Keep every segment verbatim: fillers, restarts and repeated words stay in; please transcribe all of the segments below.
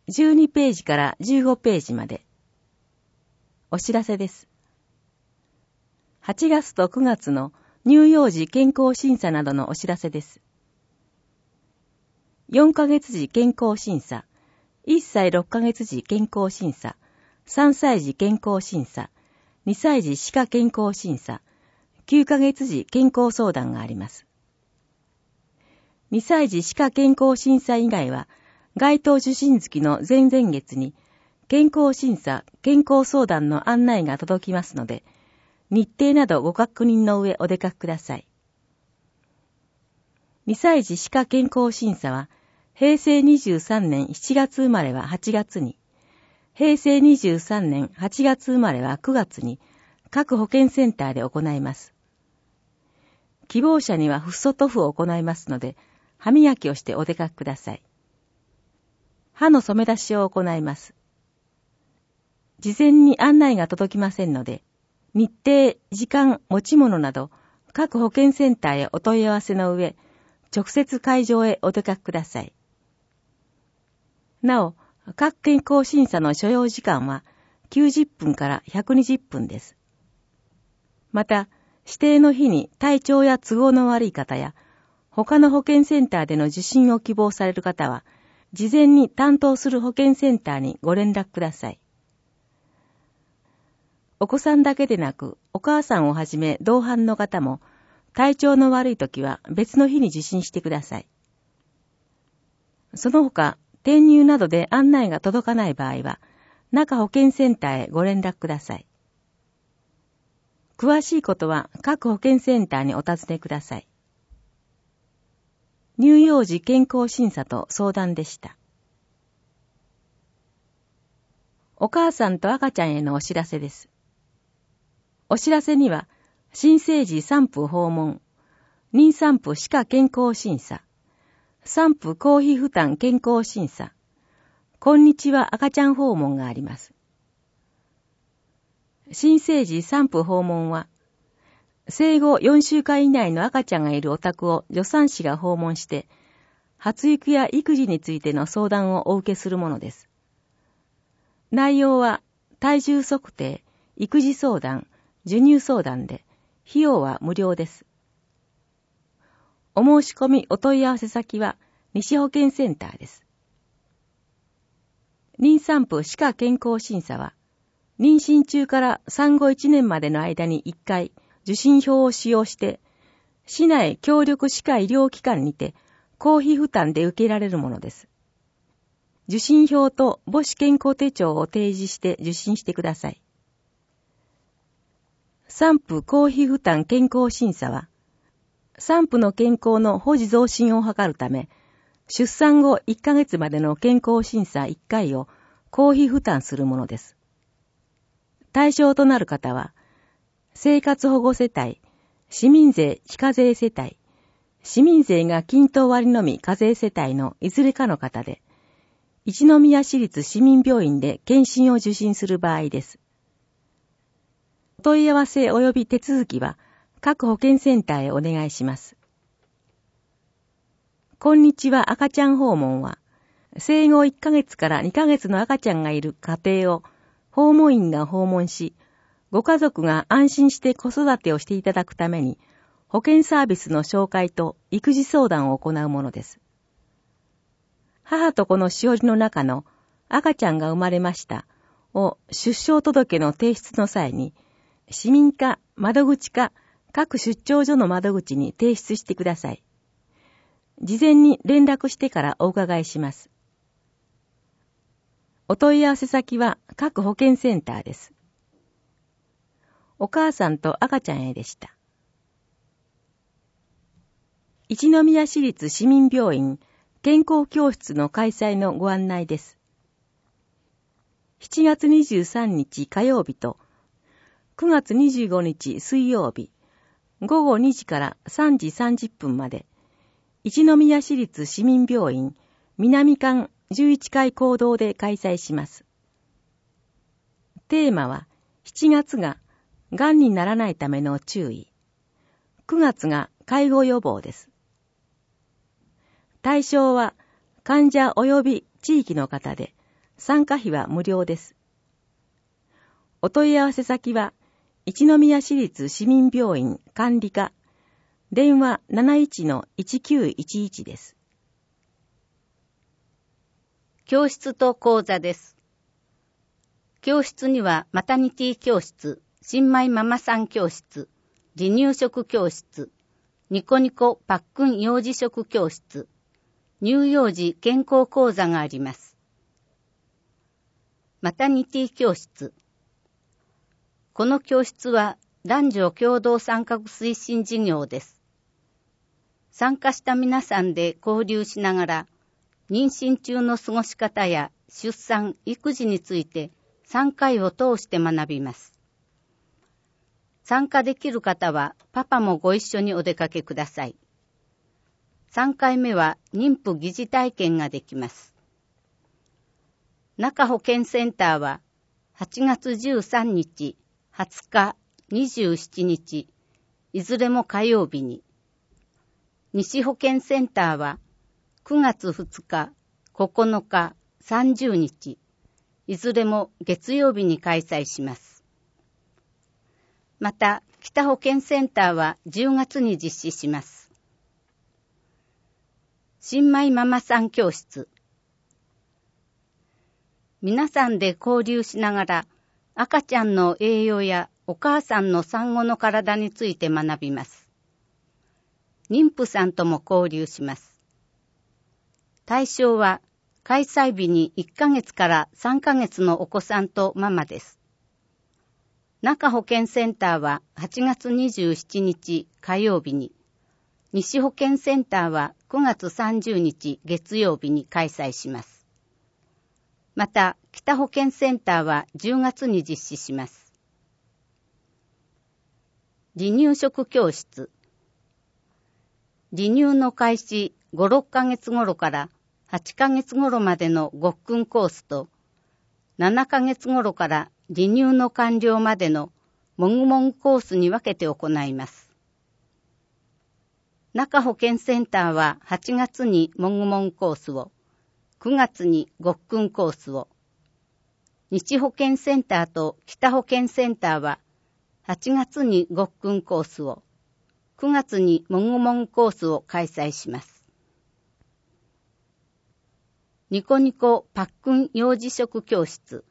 じゅうにページからじゅうごページまで。お知らせです。はちがつとくがつの乳幼児健康審査などのお知らせです。よんかげつじ健康審査、いっさいろっかげつじ健康審査、さんさいじ健康審査、にさいじ歯科健康審査、きゅうかげつじ健康相談があります。にさいじ歯科健康審査以外は、該当受診月の前々月に、健康審査、健康相談の案内が届きますので、日程などご確認の上お出かけください。にさいじ歯科健康審査は、へいせいにじゅうさんねんしちがつ生まれははちがつに、へいせいにじゅうさんねんはちがつ生まれはくがつに、各保健センターで行います。希望者にはフッ素塗布を行いますので、歯磨きをしてお出かけください。歯の染め出しを行います。事前に案内が届きませんので、日程、時間、持ち物など、各保健センターへお問い合わせの上、直接会場へお出かけください。なお、各健康審査の所要時間はきゅうじゅっぷんからひゃくにじゅっぷんです。また、指定の日に体調や都合の悪い方や、他の保健センターでの受診を希望される方は、事前に担当する保健センターにご連絡ください。お子さんだけでなく、お母さんをはじめ同伴の方も、体調の悪いときは別の日に受診してください。その他、転入などで案内が届かない場合は、中保健センターへご連絡ください。詳しいことは各保健センターにお尋ねください。乳幼児健康審査と相談でした。お母さんと赤ちゃんへのお知らせです。お知らせには、新生児産婦訪問、妊産婦歯科健康審査、産婦公費負担健康審査、こんにちは赤ちゃん訪問があります。新生児産婦訪問は、生後よんしゅうかん以内の赤ちゃんがいるお宅を助産師が訪問して、発育や育児についての相談をお受けするものです。内容は、体重測定、育児相談、授乳相談で、費用は無料です。お申し込みお問い合わせ先は、西保健センターです。妊産婦歯科健康審査は、妊娠中から産後いちねんまでの間にいっかい、受診票を使用して、市内協力歯科医療機関にて、公費負担で受けられるものです。受診票と母子健康手帳を提示して受診してください。産婦公費負担健康審査は、産婦の健康の保持増進を図るため、出産後いっかげつまでの健康審査いっかいを公費負担するものです。対象となる方は、生活保護世帯、市民税非課税世帯、市民税が均等割のみ課税世帯のいずれかの方で、一宮市立市民病院で検診を受診する場合です。お問い合わせ及び手続きは各保健センターへお願いします。こんにちは赤ちゃん訪問は、生後いっかげつからにかげつの赤ちゃんがいる家庭を訪問員が訪問し、ご家族が安心して子育てをしていただくために、保健サービスの紹介と育児相談を行うものです。母と子のしおりの中の赤ちゃんが生まれましたを出生届の提出の際に、市民課、窓口課、各出張所の窓口に提出してください。事前に連絡してからお伺いします。お問い合わせ先は各保健センターです。お母さんと赤ちゃんへでした。一宮市立市民病院健康教室の開催のご案内です。しちがつにじゅうさんにち火曜日とくがつにじゅうごにち水曜日、ごごにじからさんじさんじゅっぷんまで、一宮市立市民病院南館じゅういちかい講堂で開催します。テーマは、しちがつががんにならないための注意、くがつが介護予防です。対象は患者及び地域の方で、 参加費は無料です。お問い合わせ先は、一宮市立市民病院管理課、電話 ななじゅういちのいちきゅういちいち です。 教室と講座です。教室にはマタニティ教室、新米ママさん教室、離乳食教室、ニコニコパックン幼児食教室、乳幼児健康講座があります。マタニティ教室。この教室は男女共同参画推進事業です。参加した皆さんで交流しながら、妊娠中の過ごし方や出産・育児についてさんかいを通して学びます。参加できる方はパパもご一緒にお出かけください。さんかいめは妊婦疑似体験ができます。中保健センターははちがつじゅうさんにち、はつか、にじゅうしちにち、いずれも火曜日に。西保健センターはくがつふつか、ここのか、さんじゅうにち、いずれも月曜日に開催します。また、北保健センターはじゅうがつに実施します。新米ママさん教室。皆さんで交流しながら、赤ちゃんの栄養やお母さんの産後の体について学びます。妊婦さんとも交流します。対象は開催日にいっかげつからさんかげつのお子さんとママです。中保健センターははちがつにじゅうしちにち火曜日に、西保健センターはくがつさんじゅうにち月曜日に開催します。また、北保健センターはじゅうがつに実施します。離乳食教室。離乳の開始ご、ろっかげつ頃からはちかげつ頃までのごっくんコースと、ななかげつ頃から離乳の完了までのもぐもぐコースに分けて行います。中保健センターははちがつにもぐもぐコースを、くがつにごっくんコースを、西保健センターと北保健センターははちがつにごっくんコースを、くがつにもぐもぐコースを開催します。ニコニコパックン幼児食教室。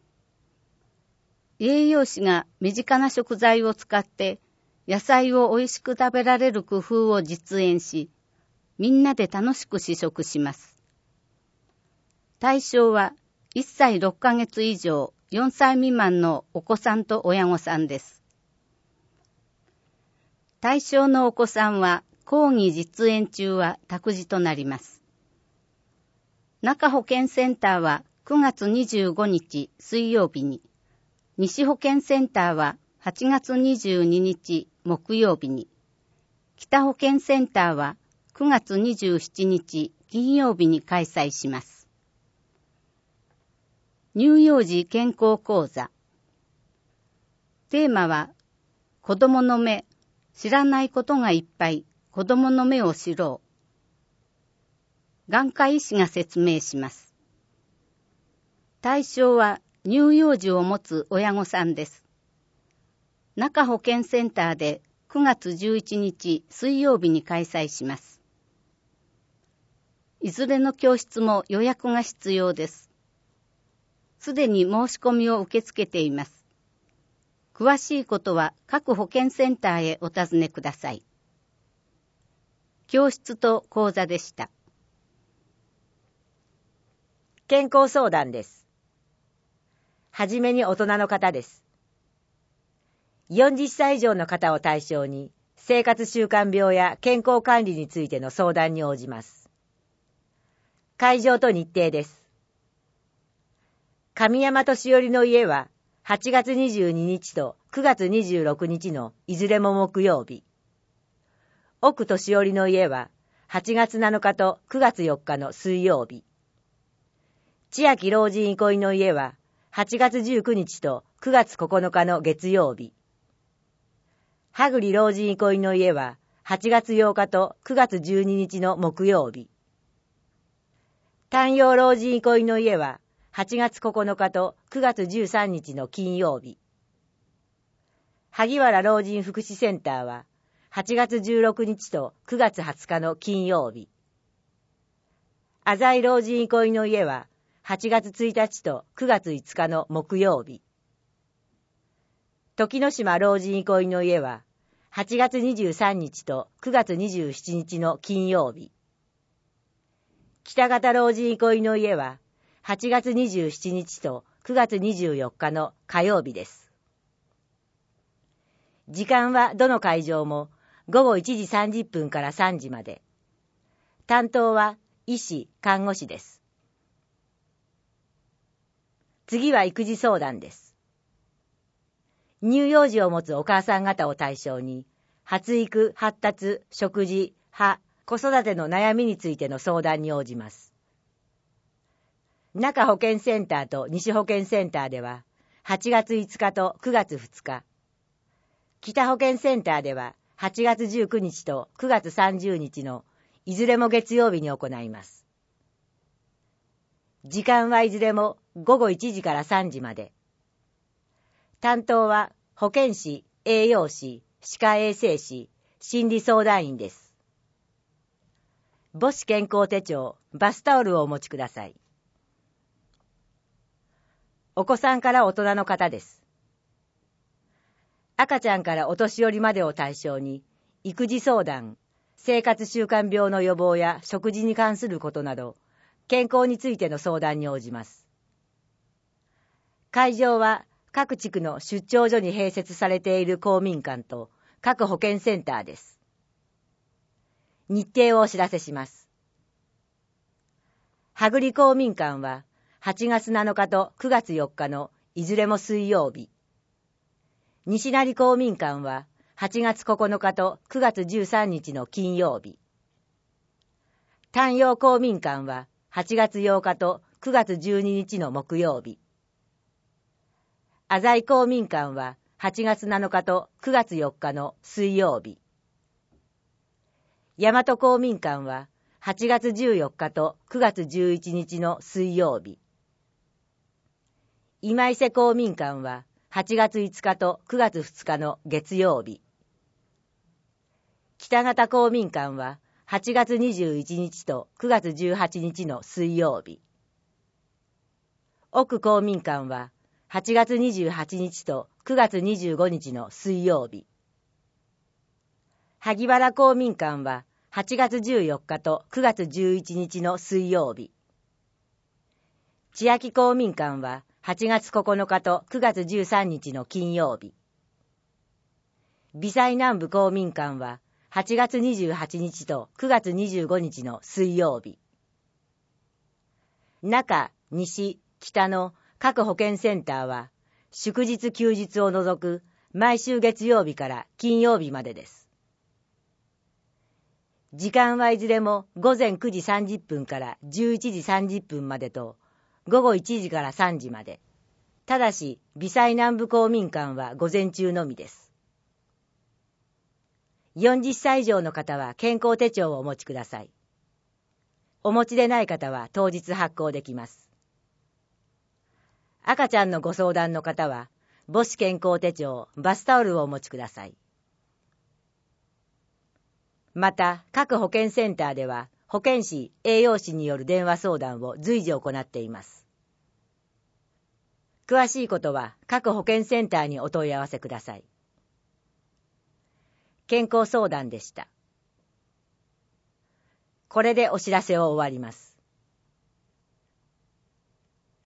栄養士が身近な食材を使って野菜を美味しく食べられる工夫を実演し、みんなで楽しく試食します。対象はいっさいろっかげつ以上よんさい未満のお子さんと親御さんです。対象のお子さんは講義実演中は託児となります。中保健センターはくがつにじゅうごにち水曜日に、西保健センターははちがつにじゅうににち木曜日に、北保健センターはくがつにじゅうしちにち金曜日に開催します。乳幼児健康講座。テーマは、子供の目、知らないことがいっぱい、子供の目を知ろう。眼科医師が説明します。対象は乳幼児を持つ親御さんです。中保健センターでくがつじゅういちにち水曜日に開催します。いずれの教室も予約が必要です。すでに申し込みを受け付けています。詳しいことは各保健センターへお尋ねください。教室と講座でした。 健康相談です。はじめに大人の方です。よんじゅっさい以上の方を対象に、生活習慣病や健康管理についての相談に応じます。会場と日程です。神山敏頼の家は、はちがつにじゅうににちとくがつにじゅうろくにちのいずれも木曜日。奥敏頼の家は、はちがつなのかとくがつよっかの水曜日。千秋老人憩いの家は、はちがつじゅうくにちとくがつここのかの月曜日。羽栗老人憩いの家は、はちがつようかとくがつじゅうににちの木曜日。丹陽老人憩いの家は、 はちがつここのかとくがつじゅうさんにちの金曜日。萩原老人福祉センターははちがつじゅうろくにちとくがつはつかの金曜日。浅井老人憩いの家ははちがつついたちとくがついつかの木曜日。時之島老人憩いの家ははちがつにじゅうさんにちとくがつにじゅうしちにちの金曜日。北方老人憩いの家ははちがつにじゅうしちにちとくがつにじゅうよっかの火曜日です。時間はどの会場もごごいちじさんじゅっぷんからさんじまで。担当は医師・看護師です。次は育児相談です。乳幼児を持つお母さん方を対象に、発育、発達、食事、歯、子育ての悩みについての相談に応じます。中保健センターと西保健センターでは、はちがついつかとくがつふつか、北保健センターでははちがつじゅうくにちとくがつさんじゅうにちのいずれも月曜日に行います。時間はいずれもごごいちじからさんじまで。担当は保健師、栄養士、歯科衛生士、心理相談員です。母子健康手帳、バスタオルをお持ちください。お子さんから大人の方です。赤ちゃんからお年寄りまでを対象に、育児相談、生活習慣病の予防や食事に関することなど、健康についての相談に応じます。会場は各地区の出張所に併設されている公民館と各保健センターです。日程をお知らせします。羽栗公民館ははちがつなのかとくがつよっかのいずれも水曜日。西成公民館ははちがつここのかとくがつじゅうさんにちの金曜日。丹陽公民館ははちがつようかとくがつじゅうににちの木曜日。浅井公民館ははちがつなのかとくがつよっかの水曜日。大和公民館ははちがつじゅうよっかとくがつじゅういちにちの水曜日。今伊勢公民館ははちがついつかとくがつふつかの月曜日。北方公民館ははちがつにじゅういちにちとくがつじゅうはちにちの水曜日。奥公民館ははちがつにじゅうはちにちとくがつにじゅうごにちの水曜日。萩原公民館ははちがつじゅうよっかとくがつじゅういちにちの水曜日。千秋公民館ははちがつここのかとくがつじゅうさんにちの金曜日。微細南部公民館ははちがつにじゅうはちにちとくがつにじゅうごにちの水曜日。中、西、北の各保健センターは祝日休日を除く毎週月曜日から金曜日までです。時間はいずれもごぜんくじさんじゅっぷんからじゅういちじさんじゅっぷんまでとごごいちじからさんじまで。ただし微細南部公民館は午前中のみです。よんじゅっさい以上の方は健康手帳をお持ちください。お持ちでない方は当日発行できます。赤ちゃんのご相談の方は母子健康手帳、バスタオルをお持ちください。また各保健センターでは保健師、栄養士による電話相談を随時行っています。詳しいことは各保健センターにお問い合わせください。健康相談でした。これでお知らせを終わります。